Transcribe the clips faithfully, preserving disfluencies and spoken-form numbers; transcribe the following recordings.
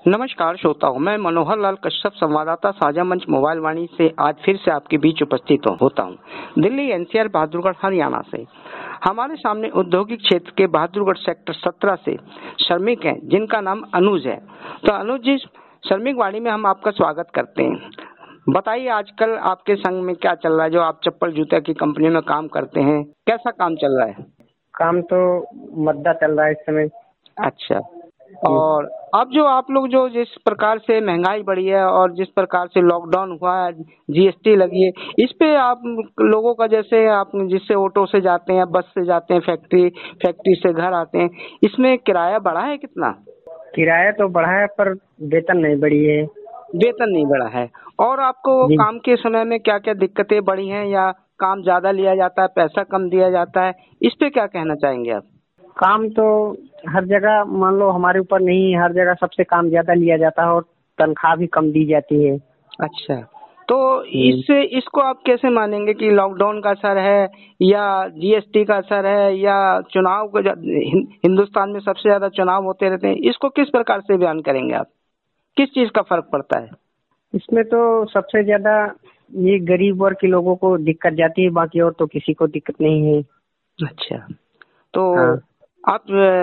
नमस्कार श्रोताओं, मैं मनोहर लाल कश्यप संवाददाता साझा मंच मोबाइल वाणी से आज फिर से आपके बीच उपस्थित होता हूं। दिल्ली एनसीआर बहादुरगढ़ हरियाणा से हमारे सामने औद्योगिक क्षेत्र के बहादुरगढ़ सेक्टर सत्रह से श्रमिक हैं जिनका नाम अनुज है। तो अनुज जी, श्रमिक वाणी में हम आपका स्वागत करते हैं। बताइए आजकल आपके संग में क्या चल रहा है? जो आप चप्पल जूते की कंपनी में काम करते हैं, कैसा काम चल रहा है? काम तो मद्दा चल रहा है इस समय। अच्छा, और अब जो आप लोग जो जिस प्रकार से महंगाई बढ़ी है और जिस प्रकार से लॉकडाउन हुआ है, जीएसटी लगी है, इस पे आप लोगों का, जैसे आप जिससे ऑटो से जाते हैं, बस से जाते हैं, फैक्ट्री फैक्ट्री से घर आते हैं, इसमें किराया बढ़ा है कितना? किराया तो बढ़ा है पर वेतन नहीं बढ़ी है। वेतन नहीं बढ़ा है। और आपको काम के समय में क्या क्या दिक्कतें बढ़ी हैं, या काम ज्यादा लिया जाता है, पैसा कम दिया जाता है, इस पे क्या कहना चाहेंगे आप? काम तो हर जगह मान लो हमारे ऊपर नहीं, हर जगह सबसे काम ज्यादा लिया जाता है और तनख्वाह भी कम दी जाती है। अच्छा, तो इससे इसको आप कैसे मानेंगे कि लॉकडाउन का असर है, या जीएसटी का असर है, या चुनाव को? हिंदुस्तान में सबसे ज्यादा चुनाव होते रहते हैं, इसको किस प्रकार से बयान करेंगे आप? किस चीज का फर्क पड़ता है इसमें? तो सबसे ज्यादा ये गरीब वर्ग के लोगों को दिक्कत जाती है, बाकी और तो किसी को दिक्कत नहीं है। अच्छा, तो हाँ। आप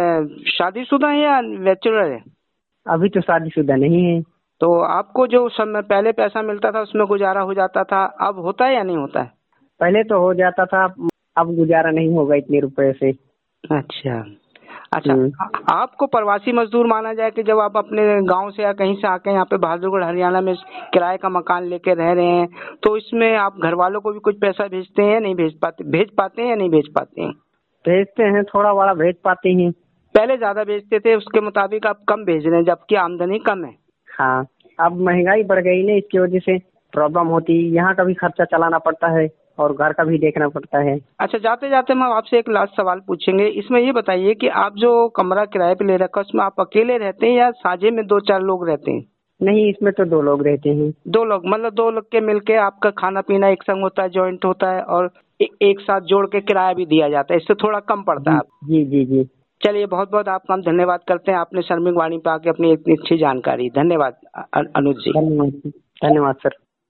शादीशुदा हैं या बैचलर हैं? अभी तो शादीशुदा नहीं है। तो आपको जो समय पहले पैसा मिलता था उसमें गुजारा हो जाता था, अब होता है या नहीं होता है? पहले तो हो जाता था, अब गुजारा नहीं होगा इतने रुपए से। अच्छा अच्छा, आपको प्रवासी मजदूर माना जाए कि जब आप अपने गांव से या कहीं से आके यहाँ पे बहादुरगढ़ हरियाणा में किराए का मकान लेके रह रहे हैं, तो इसमें आप घर वालों को भी कुछ पैसा भेजते हैं या नहीं भेज पाते? भेज पाते हैं या नहीं भेज पाते हैं? भेजते हैं, थोड़ा बड़ा भेज पाते हैं। पहले ज्यादा भेजते थे, उसके मुताबिक आप कम भेज रहे हैं जबकि आमदनी कम है। हाँ, अब महंगाई बढ़ गई ना, इसकी वजह से प्रॉब्लम होती है। यहाँ का भी खर्चा चलाना पड़ता है और घर का भी देखना पड़ता है। अच्छा, जाते जाते हम आपसे एक लास्ट सवाल पूछेंगे। इसमें ये बताइए कि आप जो कमरा किराए पे ले रखा है उसमें आप अकेले रहते हैं या साझे में दो चार लोग रहते हैं? नहीं, इसमें तो दो लोग रहते हैं। दो लोग, मतलब दो लोग के मिलके आपका खाना पीना एक संग होता है, जॉइंट होता है, और ए, एक साथ जोड़ के किराया भी दिया जाता है, इससे थोड़ा कम पड़ता है। जी जी जी। चलिए, बहुत बहुत आपका हम धन्यवाद करते हैं, आपने श्रमिक वाणी पे आके अपनी इतनी अच्छी जानकारी। धन्यवाद अनुज जी। धन्यवाद धन्यवाद सर।